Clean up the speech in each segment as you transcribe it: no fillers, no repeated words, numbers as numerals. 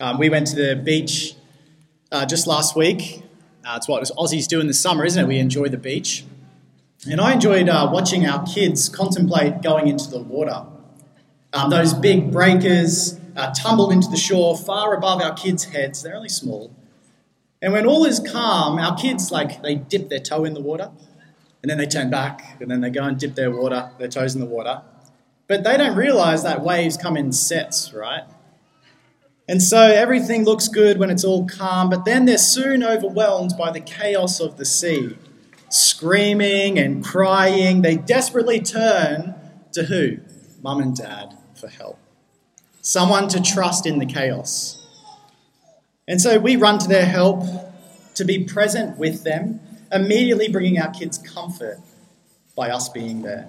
We went to the beach just last week. It's what Aussies do in the summer, isn't it? We enjoy the beach. And I enjoyed watching our kids contemplate going into the water. Those big breakers tumbled into the shore far above our kids' heads. They're only small. And when all is calm, our kids, they dip their toe in the water, and then they turn back, and then they go and dip their toes in the water. But they don't realise that waves come in sets, right? And so everything looks good when it's all calm, but then they're soon overwhelmed by the chaos of the sea. Screaming and crying, they desperately turn to who? Mum and Dad for help. Someone to trust in the chaos. And so we run to their help to be present with them, immediately bringing our kids comfort by us being there.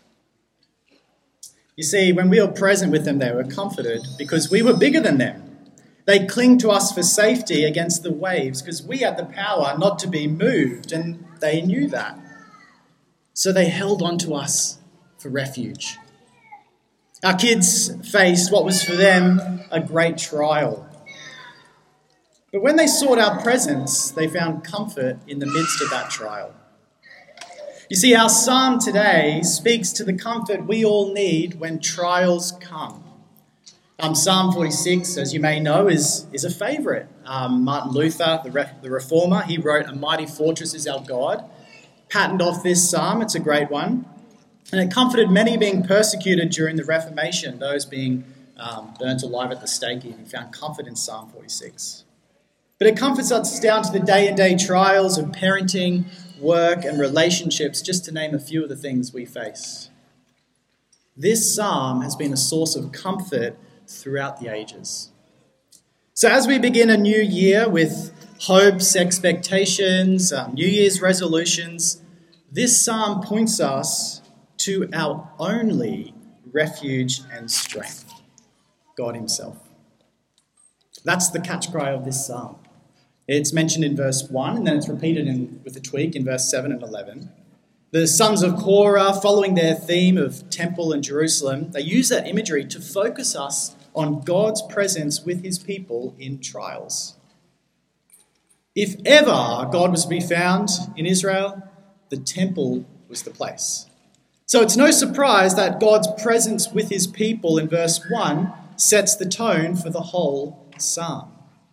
You see, when we were present with them, they were comforted because we were bigger than them. They cling to us for safety against the waves because we had the power not to be moved, and they knew that. So they held on to us for refuge. Our kids faced what was for them a great trial. But when they sought our presence, they found comfort in the midst of that trial. You see, our psalm today speaks to the comfort we all need when trials come. Psalm 46, as you may know, is a favourite. Martin Luther, the reformer, he wrote, "A mighty fortress is our God." Patterned off this psalm, it's a great one. And it comforted many being persecuted during the Reformation, those being burnt alive at the stake. He found comfort in Psalm 46. But it comforts us down to the day-to-day trials of parenting, work, and relationships, just to name a few of the things we face. This psalm has been a source of comfort throughout the ages. So as we begin a new year with hopes, expectations, New Year's resolutions, this psalm points us to our only refuge and strength, God himself. That's the catch cry of this psalm. It's mentioned in verse 1, and then it's repeated with a tweak in verse 7 and 11. The sons of Korah, following their theme of temple and Jerusalem, they use that imagery to focus us on God's presence with his people in trials. If ever God was to be found in Israel, the temple was the place. So it's no surprise that God's presence with his people in verse 1 sets the tone for the whole psalm.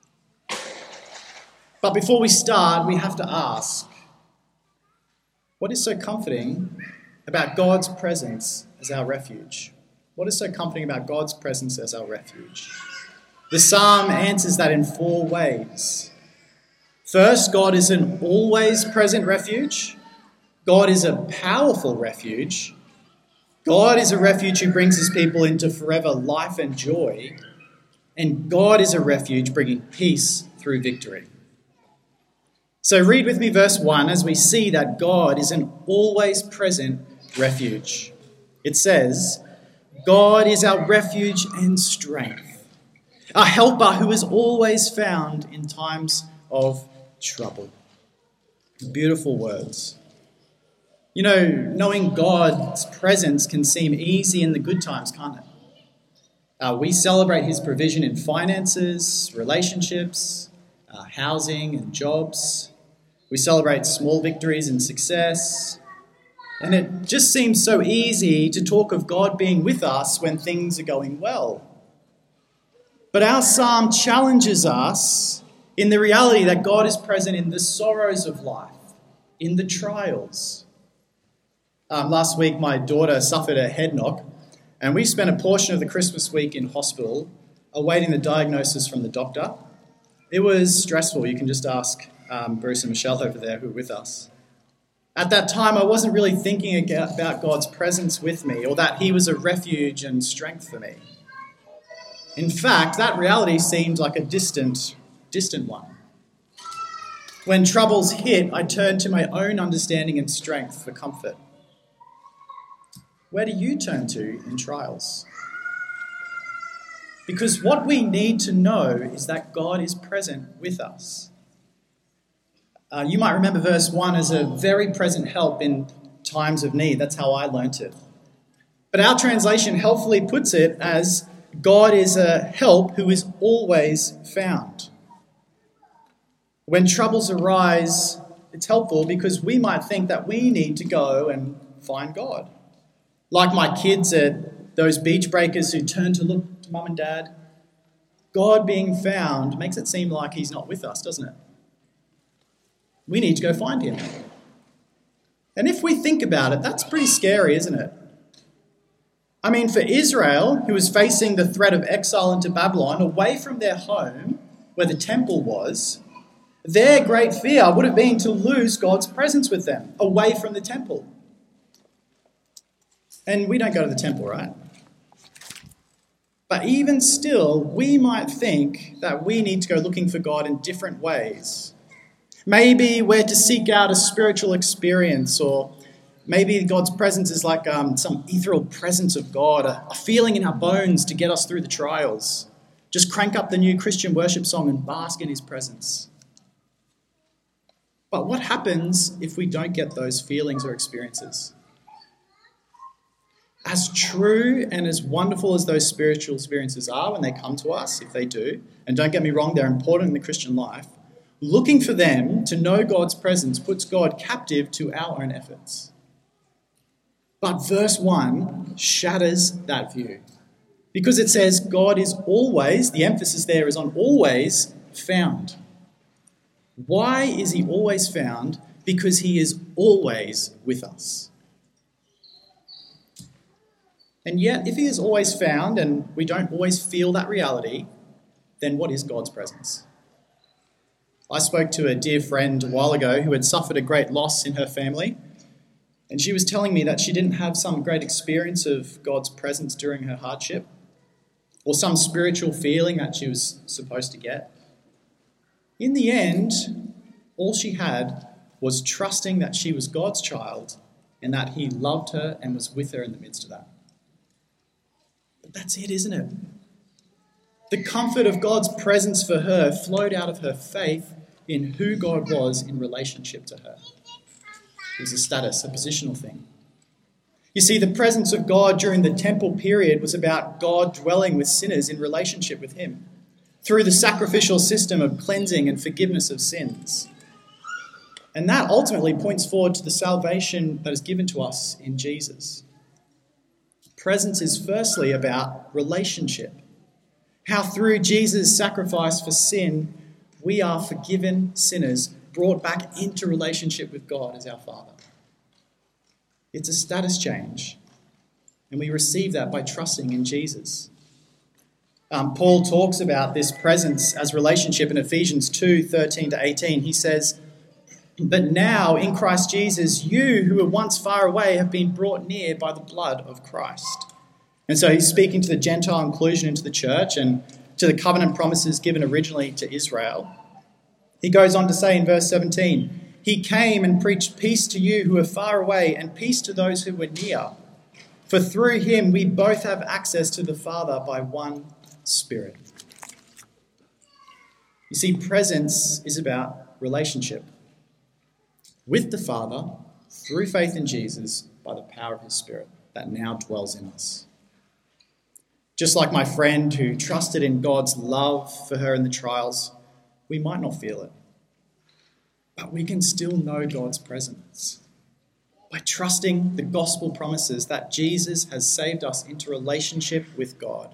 But before we start, we have to ask, what is so comforting about God's presence as our refuge? What is so comforting about God's presence as our refuge? The psalm answers that in 4 ways. First, God is an always present refuge. God is a powerful refuge. God is a refuge who brings his people into forever life and joy. And God is a refuge bringing peace through victory. So read with me verse 1 as we see that God is an always present refuge. It says, God is our refuge and strength, a helper who is always found in times of trouble. Beautiful words. You know, knowing God's presence can seem easy in the good times, can't it? We celebrate his provision in finances, relationships, housing and jobs. We celebrate small victories and success. And it just seems so easy to talk of God being with us when things are going well. But our psalm challenges us in the reality that God is present in the sorrows of life, in the trials. Last week, my daughter suffered a head knock, and we spent a portion of the Christmas week in hospital awaiting the diagnosis from the doctor. It was stressful. You can just ask Bruce and Michelle over there who are with us. At that time, I wasn't really thinking about God's presence with me or that he was a refuge and strength for me. In fact, that reality seemed like a distant one. When troubles hit, I turned to my own understanding and strength for comfort. Where do you turn to in trials? Because what we need to know is that God is present with us. You might remember verse 1 as a very present help in times of need. That's how I learnt it. But our translation helpfully puts it as God is a help who is always found. When troubles arise, it's helpful because we might think that we need to go and find God. Like my kids at those beach breakers who turn to look to mum and dad, God being found makes it seem like he's not with us, doesn't it? We need to go find him. And if we think about it, that's pretty scary, isn't it? I mean, for Israel, who was facing the threat of exile into Babylon, away from their home, where the temple was, their great fear would have been to lose God's presence with them, away from the temple. And we don't go to the temple, right? But even still, we might think that we need to go looking for God in different ways. Maybe we're to seek out a spiritual experience, or maybe God's presence is like some ethereal presence of God, a feeling in our bones to get us through the trials. Just crank up the new Christian worship song and bask in his presence. But what happens if we don't get those feelings or experiences? As true and as wonderful as those spiritual experiences are when they come to us, if they do, and don't get me wrong, they're important in the Christian life, looking for them to know God's presence puts God captive to our own efforts. But verse 1 shatters that view because it says God is always, the emphasis there is on always, found. Why is he always found? Because he is always with us. And yet, if he is always found and we don't always feel that reality, then what is God's presence? I spoke to a dear friend a while ago who had suffered a great loss in her family, and she was telling me that she didn't have some great experience of God's presence during her hardship, or some spiritual feeling that she was supposed to get. In the end, all she had was trusting that she was God's child and that he loved her and was with her in the midst of that. But that's it, isn't it? The comfort of God's presence for her flowed out of her faith in who God was in relationship to her. It was a status, a positional thing. You see, the presence of God during the temple period was about God dwelling with sinners in relationship with him through the sacrificial system of cleansing and forgiveness of sins. And that ultimately points forward to the salvation that is given to us in Jesus. Presence is firstly about relationship. How through Jesus' sacrifice for sin, we are forgiven sinners, brought back into relationship with God as our Father. It's a status change, and we receive that by trusting in Jesus. Paul talks about this presence as relationship in Ephesians 2:13-18. He says, "But now in Christ Jesus, you who were once far away have been brought near by the blood of Christ." And so he's speaking to the Gentile inclusion into the church and to the covenant promises given originally to Israel. He goes on to say in verse 17, "He came and preached peace to you who are far away and peace to those who were near. For through him we both have access to the Father by one Spirit." You see, presence is about relationship with the Father through faith in Jesus by the power of his Spirit that now dwells in us. Just like my friend who trusted in God's love for her in the trials, we might not feel it, but we can still know God's presence by trusting the gospel promises that Jesus has saved us into relationship with God.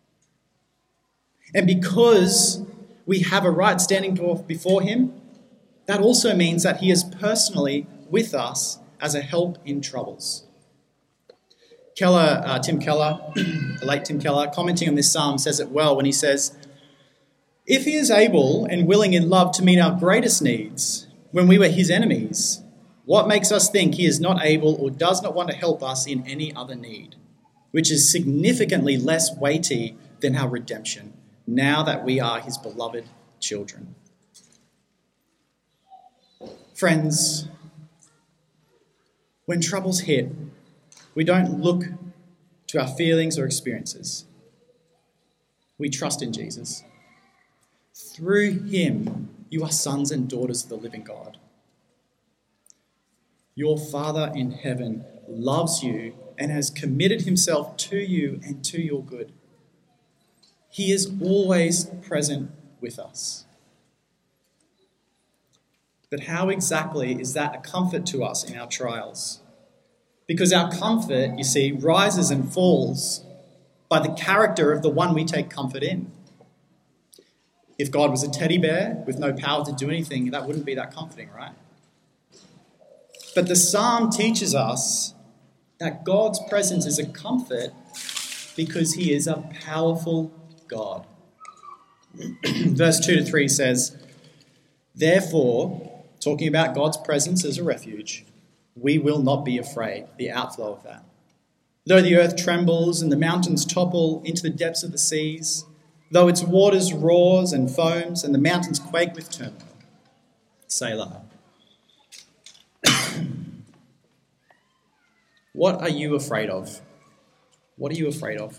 And because we have a right standing before him, that also means that he is personally with us as a help in troubles. Tim Keller, the late Tim Keller, commenting on this psalm, says it well when he says, "If he is able and willing in love to meet our greatest needs when we were his enemies, what makes us think he is not able or does not want to help us in any other need, which is significantly less weighty than our redemption, now that we are his beloved children?" Friends, when troubles hit, we don't look to our feelings or experiences. We trust in Jesus. Through him, you are sons and daughters of the living God. Your Father in heaven loves you and has committed himself to you and to your good. He is always present with us. But how exactly is that a comfort to us in our trials? Because our comfort, you see, rises and falls by the character of the one we take comfort in. If God was a teddy bear with no power to do anything, that wouldn't be that comforting, right? But the psalm teaches us that God's presence is a comfort because he is a powerful God. Verse 2-3 says, "Therefore," talking about God's presence as a refuge, "we will not be afraid," the outflow of that. "Though the earth trembles and the mountains topple into the depths of the seas, though its waters roars and foams and the mountains quake with turmoil." Selah. What are you afraid of? What are you afraid of?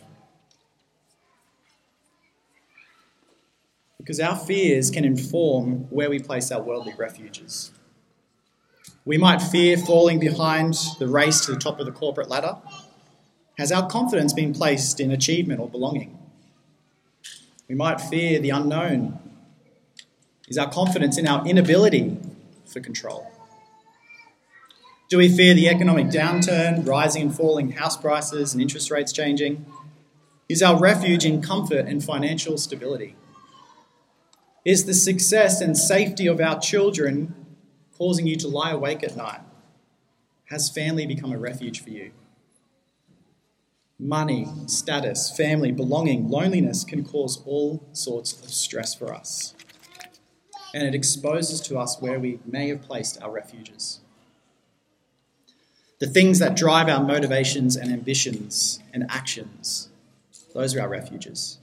Because our fears can inform where we place our worldly refuges. We might fear falling behind the race to the top of the corporate ladder. Has our confidence been placed in achievement or belonging? We might fear the unknown. Is our confidence in our inability for control? Do we fear the economic downturn, rising and falling house prices and interest rates changing? Is our refuge in comfort and financial stability? Is the success and safety of our children causing you to lie awake at night? Has family become a refuge for you? Money, status, family, belonging, loneliness can cause all sorts of stress for us. And it exposes to us where we may have placed our refuges. The things that drive our motivations and ambitions and actions, those are our refuges.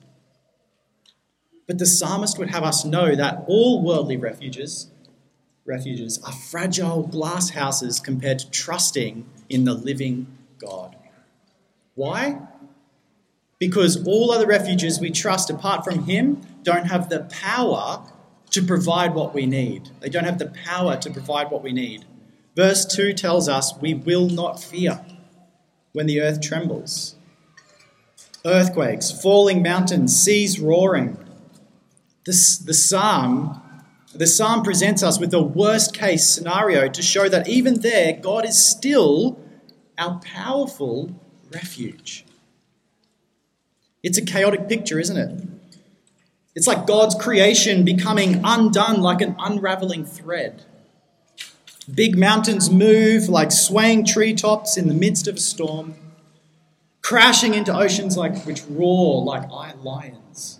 But the psalmist would have us know that all worldly refuges are fragile glass houses compared to trusting in the living God. Why? Because all other refuges we trust apart from him don't have the power to provide what we need. They don't have the power to provide what we need. Verse 2 tells us we will not fear when the earth trembles. Earthquakes, falling mountains, seas roaring. The psalm presents us with a worst case scenario to show that even there, God is still our powerful refuge. It's a chaotic picture, isn't it? It's like God's creation becoming undone like an unraveling thread. Big mountains move like swaying treetops in the midst of a storm, crashing into oceans which roar like iron lions.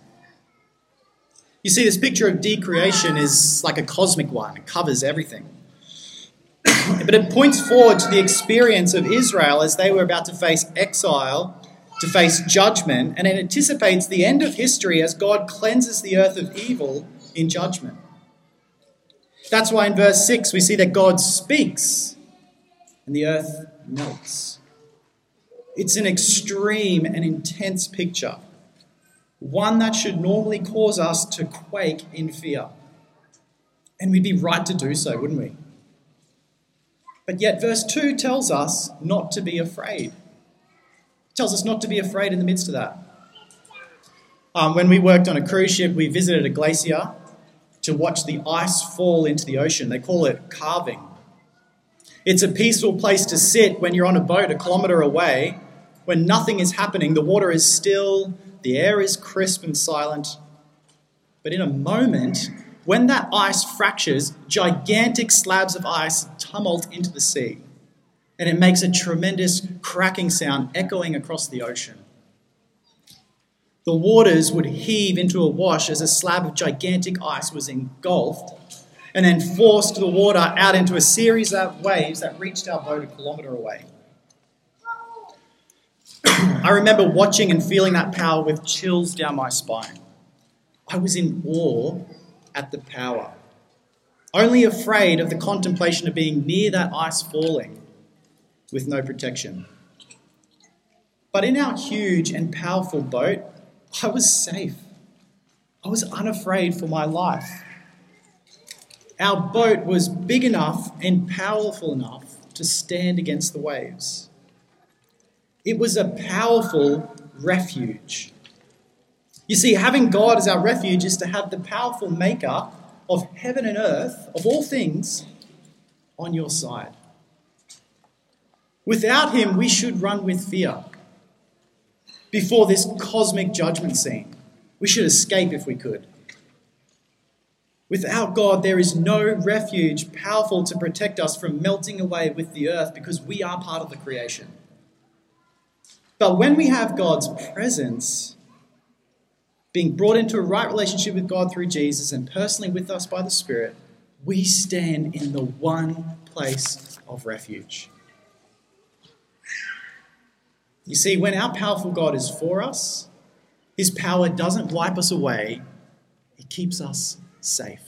You see, this picture of decreation is like a cosmic one. It covers everything. But it points forward to the experience of Israel as they were about to face exile, to face judgment, and it anticipates the end of history as God cleanses the earth of evil in judgment. That's why in verse 6 we see that God speaks and the earth melts. It's an extreme and intense picture, one that should normally cause us to quake in fear. And we'd be right to do so, wouldn't we? But yet verse 2 tells us not to be afraid. It tells us not to be afraid in the midst of that. When we worked on a cruise ship, we visited a glacier to watch the ice fall into the ocean. They call it calving. It's a peaceful place to sit when you're on a boat a kilometre away, when nothing is happening, the water is still, the air is crisp and silent. But in a moment, when that ice fractures, gigantic slabs of ice tumult into the sea, and it makes a tremendous cracking sound echoing across the ocean. The waters would heave into a wash as a slab of gigantic ice was engulfed and then forced the water out into a series of waves that reached our boat a kilometre away. I remember watching and feeling that power with chills down my spine. I was in awe at the power, only afraid of the contemplation of being near that ice falling with no protection. But in our huge and powerful boat, I was safe. I was unafraid for my life. Our boat was big enough and powerful enough to stand against the waves. It was a powerful refuge. You see, having God as our refuge is to have the powerful maker of heaven and earth, of all things, on your side. Without him, we should run with fear before this cosmic judgment scene. We should escape if we could. Without God, there is no refuge powerful to protect us from melting away with the earth because we are part of the creation. But when we have God's presence, being brought into a right relationship with God through Jesus and personally with us by the Spirit, we stand in the one place of refuge. You see, when our powerful God is for us, his power doesn't wipe us away, it keeps us safe.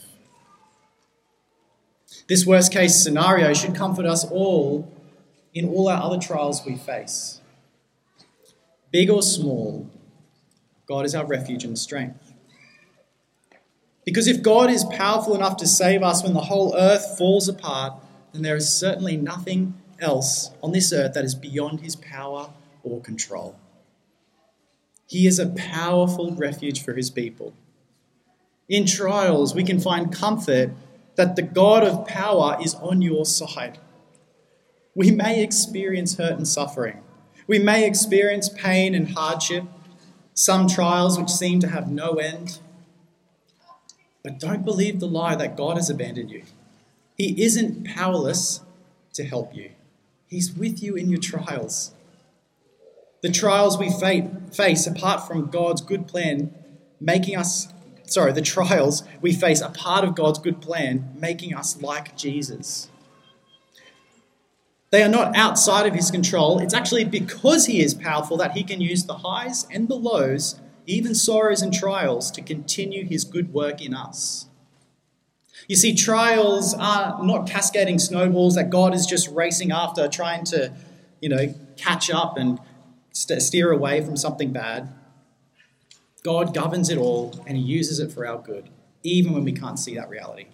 This worst case scenario should comfort us all in all our other trials we face. Big or small, God is our refuge and strength. Because if God is powerful enough to save us when the whole earth falls apart, then there is certainly nothing else on this earth that is beyond his power or control. He is a powerful refuge for his people. In trials, we can find comfort that the God of power is on your side. We may experience hurt and suffering. We may experience pain and hardship, some trials which seem to have no end. But don't believe the lie that God has abandoned you. He isn't powerless to help you. He's with you in your trials. The trials we face apart from God's good plan the trials we face are part of God's good plan, making us like Jesus. They are not outside of his control. It's actually because he is powerful that he can use the highs and the lows, even sorrows and trials, to continue his good work in us. You see, trials are not cascading snowballs that God is just racing after, trying to, catch up and steer away from something bad. God governs it all and he uses it for our good, even when we can't see that reality.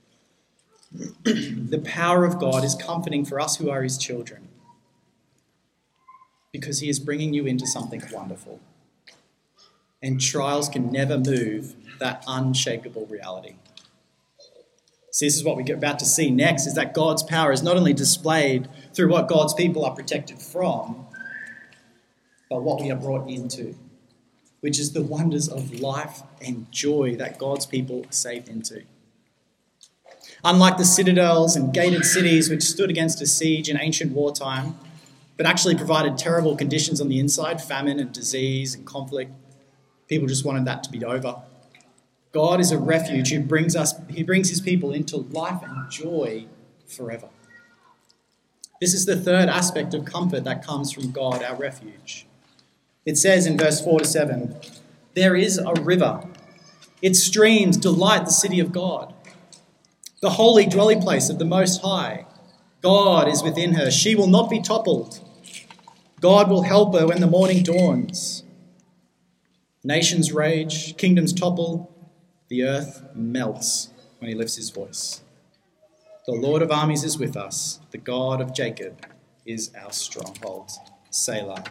The power of God is comforting for us who are his children because he is bringing you into something wonderful. And trials can never move that unshakable reality. So this is what we're about to see next, is that God's power is not only displayed through what God's people are protected from, but what we are brought into, which is the wonders of life and joy that God's people are saved into. Unlike the citadels and gated cities which stood against a siege in ancient wartime, but actually provided terrible conditions on the inside, famine and disease and conflict, people just wanted that to be over. God is a refuge who brings his people into life and joy forever. This is the third aspect of comfort that comes from God, our refuge. It says in verse 4-7, there is a river. Its streams delight the city of God, the holy dwelling place of the Most High. God is within her. She will not be toppled. God will help her when the morning dawns. Nations rage, kingdoms topple, the earth melts when he lifts his voice. The Lord of armies is with us. The God of Jacob is our stronghold. Selah.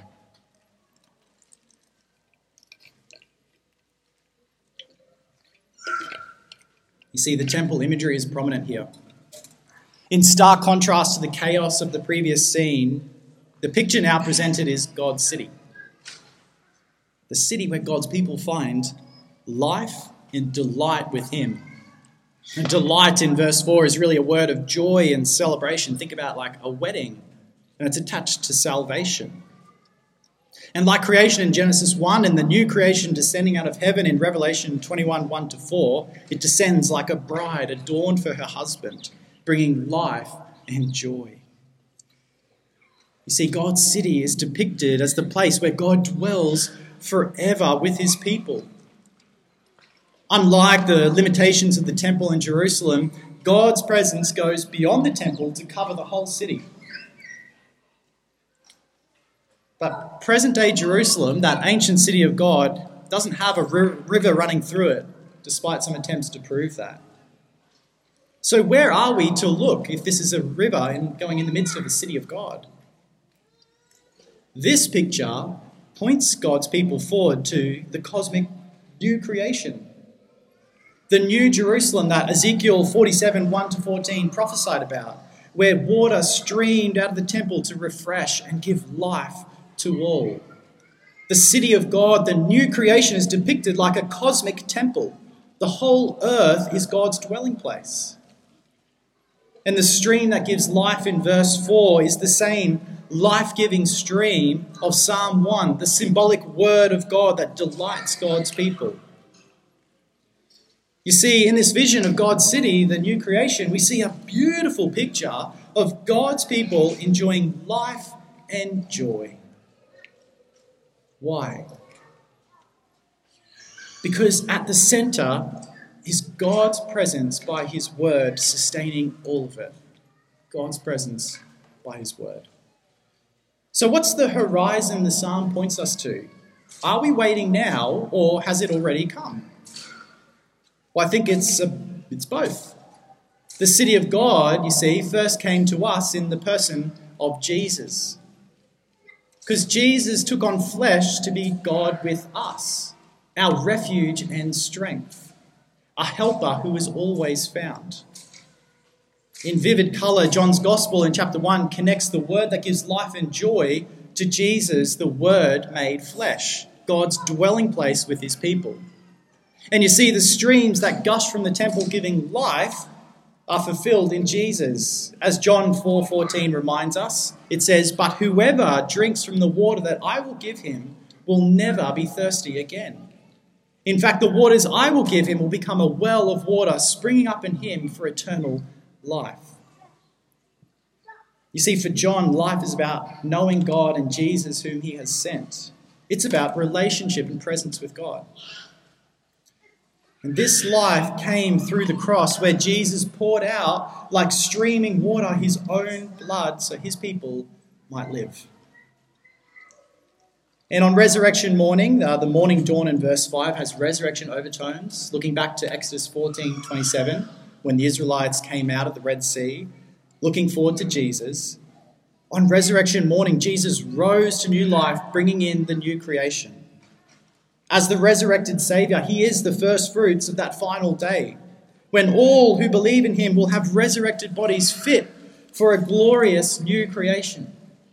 You see, the temple imagery is prominent here. In stark contrast to the chaos of the previous scene, the picture now presented is God's city. The city where God's people find life and delight with him. And delight in verse 4 is really a word of joy and celebration. Think about like a wedding, and it's attached to salvation. And like creation in Genesis 1 and the new creation descending out of heaven in Revelation 21, 1-4, it descends like a bride adorned for her husband, bringing life and joy. You see, God's city is depicted as the place where God dwells forever with his people. Unlike the limitations of the temple in Jerusalem, God's presence goes beyond the temple to cover the whole city. But present-day Jerusalem, that ancient city of God, doesn't have a river running through it, despite some attempts to prove that. So where are we to look if this is a river going in the midst of the city of God? This picture points God's people forward to the cosmic new creation. The new Jerusalem that Ezekiel 47, 1-14 prophesied about, where water streamed out of the temple to refresh and give life to all. The city of God, the new creation, is depicted like a cosmic temple. The whole earth is God's dwelling place. And the stream that gives life in verse 4 is the same life-giving stream of Psalm 1, the symbolic word of God that delights God's people. You see, in this vision of God's city, the new creation, we see a beautiful picture of God's people enjoying life and joy. Why? Because at the centre is God's presence by his word sustaining all of it. God's presence by his word. So what's the horizon the psalm points us to? Are we waiting now, or has it already come? Well, I think it's both. The city of God, you see, first came to us in the person of Jesus. Because Jesus took on flesh to be God with us, our refuge and strength, a helper who is always found. In vivid colour, John's Gospel in chapter 1 connects the word that gives life and joy to Jesus, the Word made flesh, God's dwelling place with his people. And you see the streams that gush from the temple giving life are fulfilled in Jesus. As John 4:14 reminds us, it says, "But whoever drinks from the water that I will give him will never be thirsty again. In fact, the waters I will give him will become a well of water springing up in him for eternal life." You see, for John, life is about knowing God and Jesus whom he has sent. It's about relationship and presence with God. And this life came through the cross where Jesus poured out, like streaming water, his own blood so his people might live. And on resurrection morning, the morning dawn in verse 5 has resurrection overtones, looking back to Exodus 14:27, when the Israelites came out of the Red Sea, looking forward to Jesus. On resurrection morning, Jesus rose to new life, bringing in the new creation. As the resurrected Saviour, he is the first fruits of that final day, when all who believe in him will have resurrected bodies fit for a glorious new creation.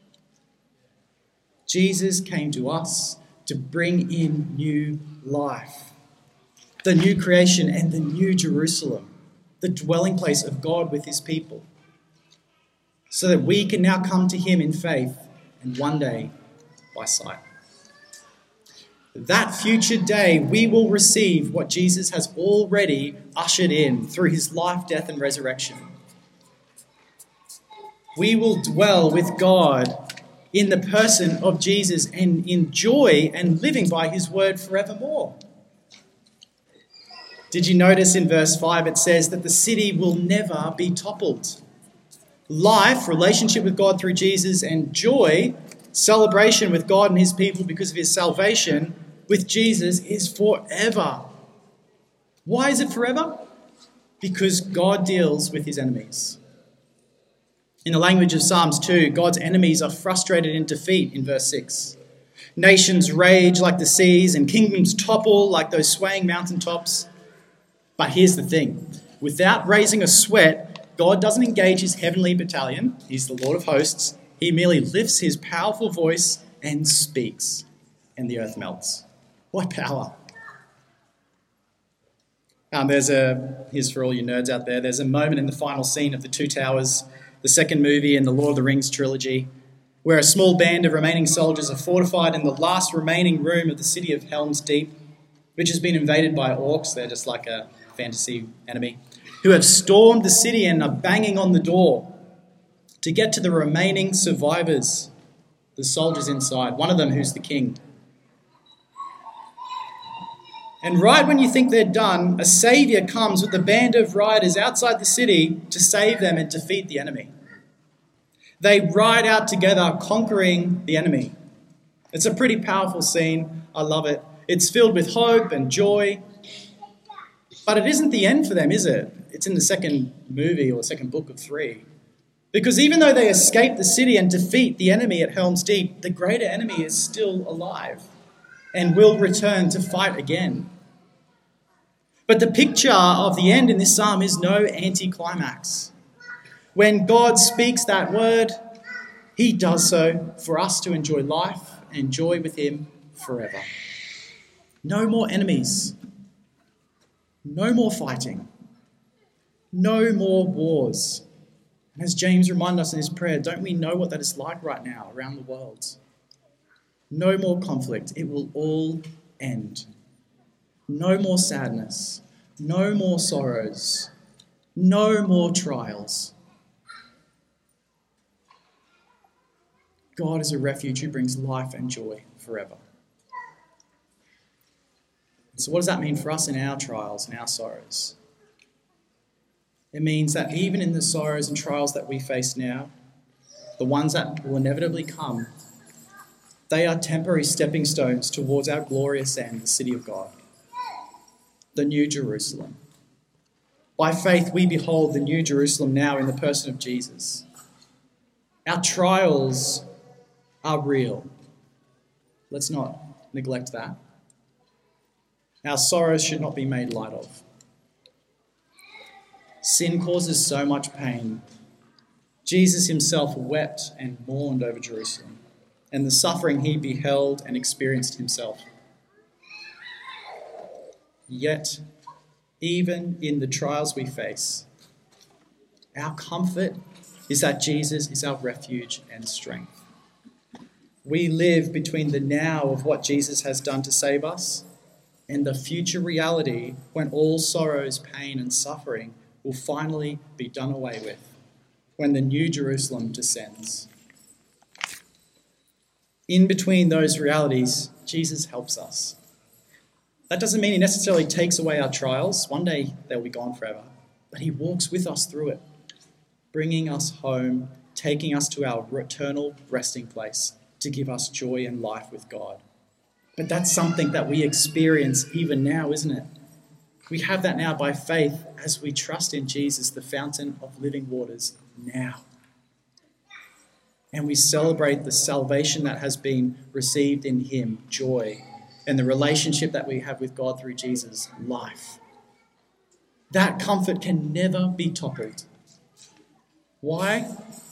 Jesus came to us to bring in new life, the new creation and the new Jerusalem, the dwelling place of God with his people, so that we can now come to him in faith and one day by sight. That future day, we will receive what Jesus has already ushered in through his life, death, and resurrection. We will dwell with God in the person of Jesus and enjoy and living by his word forevermore. Did you notice in verse 5 it says that the city will never be toppled? Life, relationship with God through Jesus, and joy, celebration with God and his people because of his salvation with Jesus, is forever. Why is it forever? Because God deals with his enemies. In the language of Psalms 2, God's enemies are frustrated in defeat in verse 6. Nations rage like the seas and kingdoms topple like those swaying mountaintops. But here's the thing. Without raising a sweat, God doesn't engage his heavenly battalion. He's the Lord of hosts. He merely lifts his powerful voice and speaks, and the earth melts. What power. Here's for all you nerds out there, there's a moment in the final scene of The Two Towers, the second movie in the Lord of the Rings trilogy, where a small band of remaining soldiers are fortified in the last remaining room of the city of Helm's Deep, which has been invaded by orcs. They're just like a fantasy enemy, who have stormed the city and are banging on the door to get to the remaining survivors, the soldiers inside, one of them who's the king. And right when you think they're done, a saviour comes with a band of riders outside the city to save them and defeat the enemy. They ride out together, conquering the enemy. It's a pretty powerful scene. I love it. It's filled with hope and joy. But it isn't the end for them, is it? It's in the second movie or second book of 3. Because even though they escape the city and defeat the enemy at Helm's Deep, the greater enemy is still alive and will return to fight again. But the picture of the end in this psalm is no anticlimax. When God speaks that word, he does so for us to enjoy life and enjoy with him forever. No more enemies. No more fighting. No more wars. And as James reminded us in his prayer, don't we know what that is like right now around the world? No more conflict. It will all end. No more sadness. No more sorrows. No more trials. God is a refuge who brings life and joy forever. So what does that mean for us in our trials and our sorrows? It means that even in the sorrows and trials that we face now, the ones that will inevitably come, they are temporary stepping stones towards our glorious end, the city of God, the New Jerusalem. By faith, we behold the New Jerusalem now in the person of Jesus. Our trials are real. Let's not neglect that. Our sorrows should not be made light of. Sin causes so much pain. Jesus himself wept and mourned over Jerusalem and the suffering he beheld and experienced himself. Yet, even in the trials we face, our comfort is that Jesus is our refuge and strength. We live between the now of what Jesus has done to save us and the future reality when all sorrows, pain, and suffering will finally be done away with, when the New Jerusalem descends. In between those realities, Jesus helps us. That doesn't mean he necessarily takes away our trials. One day they'll be gone forever. But he walks with us through it, bringing us home, taking us to our eternal resting place to give us joy and life with God. But that's something that we experience even now, isn't it? We have that now by faith as we trust in Jesus, the fountain of living waters, now. And we celebrate the salvation that has been received in him, joy, and the relationship that we have with God through Jesus, life. That comfort can never be toppled. Why?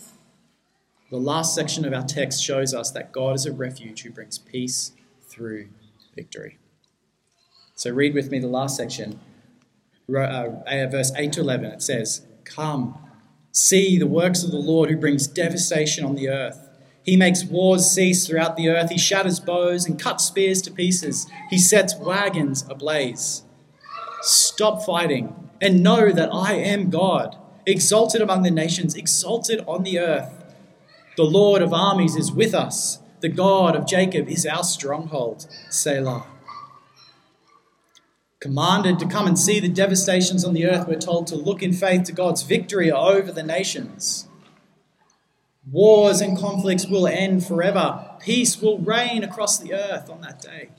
The last section of our text shows us that God is a refuge who brings peace through victory. So read with me the last section, verse 8 to 11. It says, "Come, see the works of the Lord who brings devastation on the earth. He makes wars cease throughout the earth. He shatters bows and cuts spears to pieces. He sets wagons ablaze. Stop fighting and know that I am God, exalted among the nations, exalted on the earth. The Lord of armies is with us. The God of Jacob is our stronghold. Selah." Commanded to come and see the devastations on the earth, we're told to look in faith to God's victory over the nations. Wars and conflicts will end forever. Peace will reign across the earth on that day.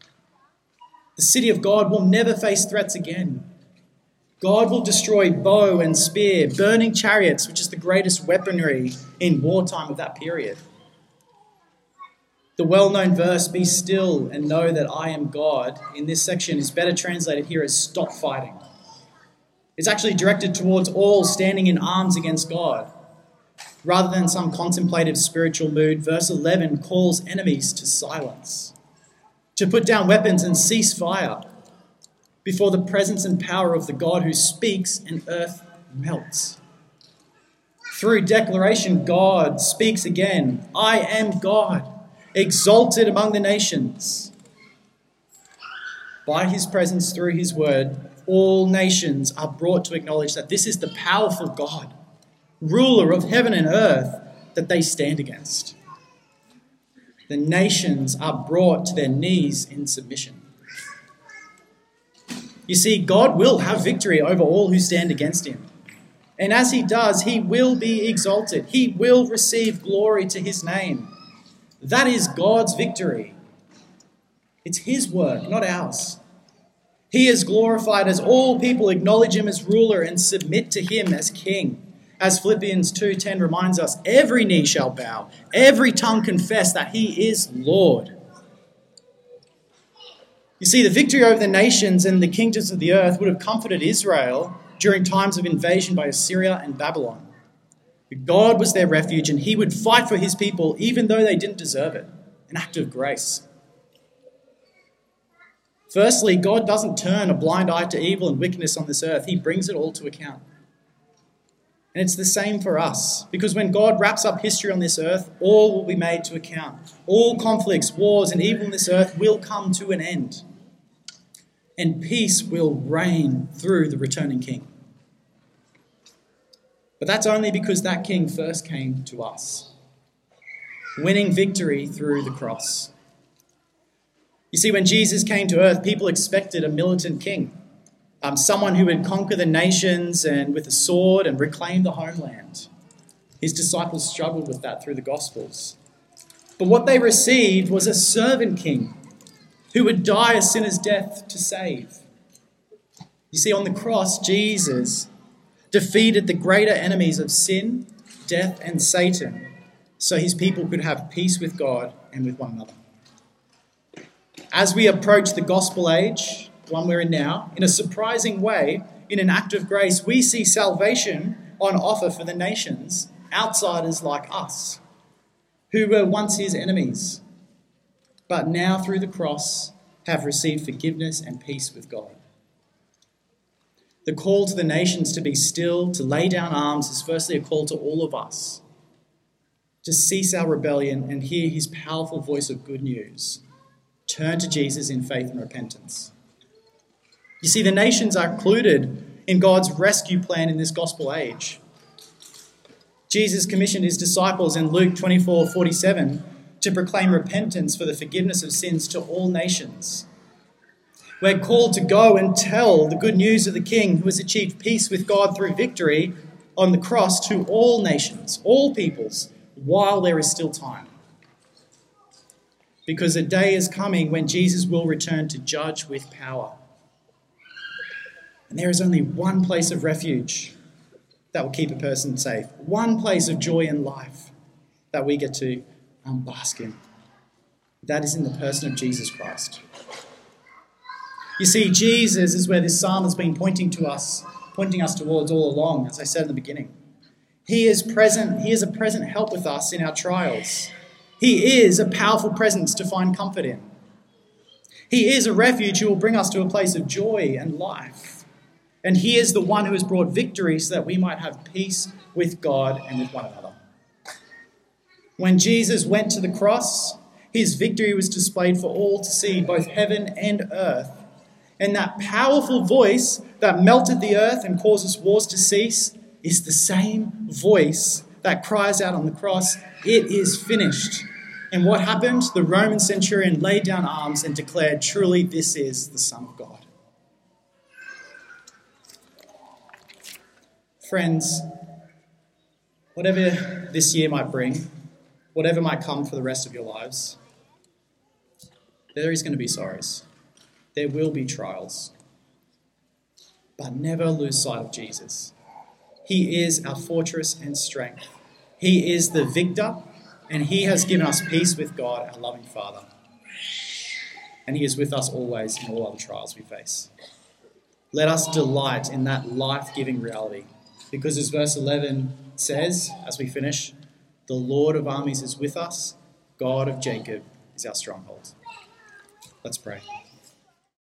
The city of God will never face threats again. God will destroy bow and spear, burning chariots, which is the greatest weaponry in wartime of that period. The well-known verse, "Be still and know that I am God," in this section is better translated here as "stop fighting." It's actually directed towards all standing in arms against God. Rather than some contemplative spiritual mood, verse 11 calls enemies to silence, to put down weapons and cease fire before the presence and power of the God who speaks and earth melts. Through declaration, God speaks again, "I am God, exalted among the nations." By his presence through his word, all nations are brought to acknowledge that this is the powerful God, ruler of heaven and earth, that they stand against. The nations are brought to their knees in submission. You see, God will have victory over all who stand against him. And as he does, he will be exalted. He will receive glory to his name. That is God's victory. It's his work, not ours. He is glorified as all people acknowledge him as ruler and submit to him as king. As Philippians 2:10 reminds us, every knee shall bow, every tongue confess that he is Lord. You see, the victory over the nations and the kingdoms of the earth would have comforted Israel during times of invasion by Assyria and Babylon. God was their refuge, and he would fight for his people even though they didn't deserve it. An act of grace. Firstly, God doesn't turn a blind eye to evil and wickedness on this earth. He brings it all to account. And it's the same for us, because when God wraps up history on this earth, all will be made to account. All conflicts, wars, and evil on this earth will come to an end. And peace will reign through the returning king. But that's only because that king first came to us, winning victory through the cross. You see, when Jesus came to earth, people expected a militant king, someone who would conquer the nations and with a sword and reclaim the homeland. His disciples struggled with that through the Gospels. But what they received was a servant king who would die a sinner's death to save. You see, on the cross, Jesus defeated the greater enemies of sin, death, and Satan, so his people could have peace with God and with one another. As we approach the gospel age, one we're in now, in a surprising way, in an act of grace, we see salvation on offer for the nations, outsiders like us, who were once his enemies, but now through the cross have received forgiveness and peace with God. The call to the nations to be still, to lay down arms, is firstly a call to all of us to cease our rebellion and hear his powerful voice of good news. Turn to Jesus in faith and repentance. You see, the nations are included in God's rescue plan in this gospel age. Jesus commissioned his disciples in Luke 24:47 to proclaim repentance for the forgiveness of sins to all nations. We're called to go and tell the good news of the King who has achieved peace with God through victory on the cross to all nations, all peoples, while there is still time. Because a day is coming when Jesus will return to judge with power. And there is only one place of refuge that will keep a person safe. One place of joy in life that we get to bask in. That is in the person of Jesus Christ. You see, Jesus is where this psalm has been pointing us towards all along, as I said in the beginning. He is present. He is a present help with us in our trials. He is a powerful presence to find comfort in. He is a refuge who will bring us to a place of joy and life. And he is the one who has brought victory so that we might have peace with God and with one another. When Jesus went to the cross, his victory was displayed for all to see, both heaven and earth. And that powerful voice that melted the earth and causes wars to cease is the same voice that cries out on the cross, "It is finished." And what happened? The Roman centurion laid down arms and declared, "Truly this is the Son of God." Friends, whatever this year might bring, whatever might come for the rest of your lives, there is going to be sorrows. There will be trials. But never lose sight of Jesus. He is our fortress and strength. He is the victor, and he has given us peace with God, our loving Father. And he is with us always in all other trials we face. Let us delight in that life-giving reality. Because as verse 11 says, as we finish, the Lord of armies is with us, God of Jacob is our stronghold. Let's pray.